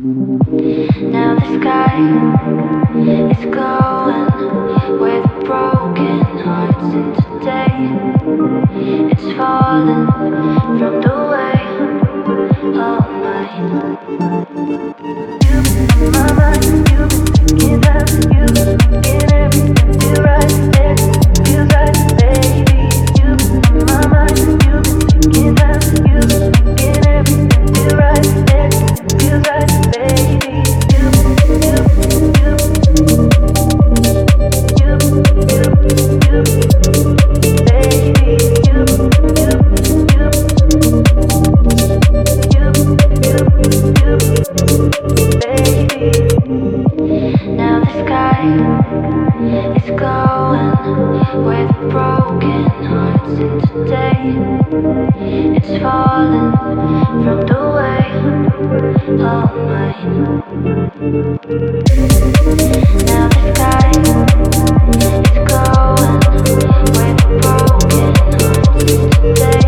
Now the sky is glowing with broken hearts, and today it's falling from the way of mine. You've been on my mind, you've been thinking that you've been making everything feel right. It feels right, baby. You've been on my mind, you've been thinking that you've been making everything feel right. It feels right, baby. Now the sky is glowing with broken hearts, and today it's falling from the way of mine. Now the sky is glowing with broken hearts, and today